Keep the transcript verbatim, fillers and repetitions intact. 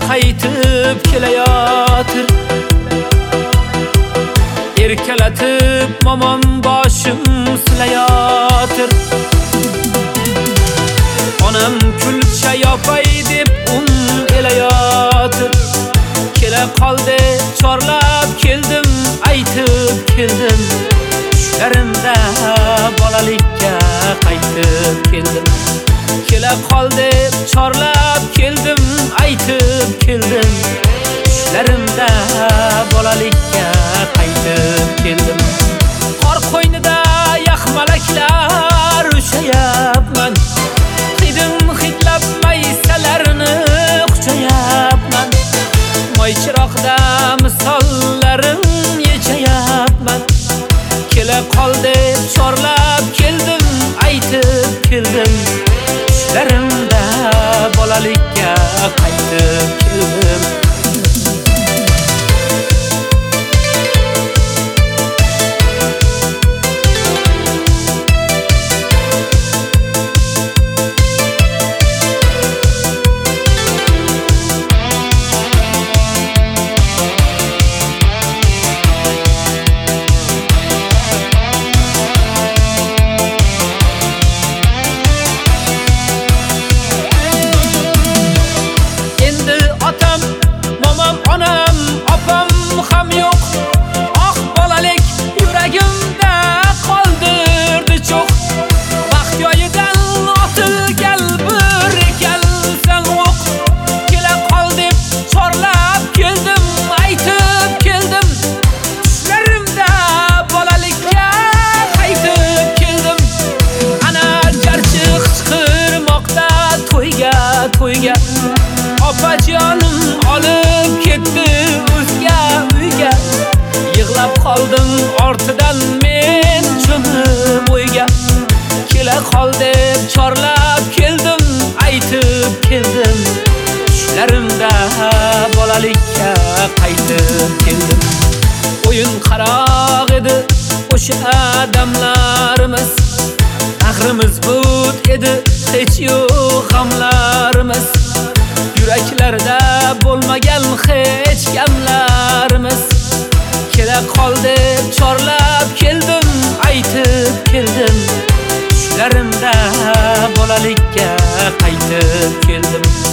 qaytib kelayotir. Erkalatib momon boshim silayotir. Onam kulcha yopay deb un elayotir. Kela qoldi chorlab keldim, aytib keldim. Tushlarimda bolalikka qaytib keldim. Kela qoldi chorlab keldim, aytib keldim. Tushlarimda bolalikka qaytib keldim. Qor qo'ynida yaxmalaklar ushayapman. Hidim hidlab maysalarni quchayapman. Moy chiroqda misollarim yechayapman. Kela qoldi chorlab keldim, aytib keldim. Tushlarimda bolalikka qaytib keldim. To'yga opajonim olib ketdi o'zga uyga. Yig'lab qoldim ortidan men cho'mib o'yga. Kela qoldi chorlab keldim, aytib keldim. Tushlarimda bolalikka qaytib keldim. O'yin qaroq edi o'sha damlarimiz. Ag'rimiz but edi, hech yo'q g'amlarimiz. Yuraklarda bo'lmagan hech gamlarimiz. Kela qoldi chorlab keldim, aytib keldim. Tushlarimda bolalikka qaytib keldim.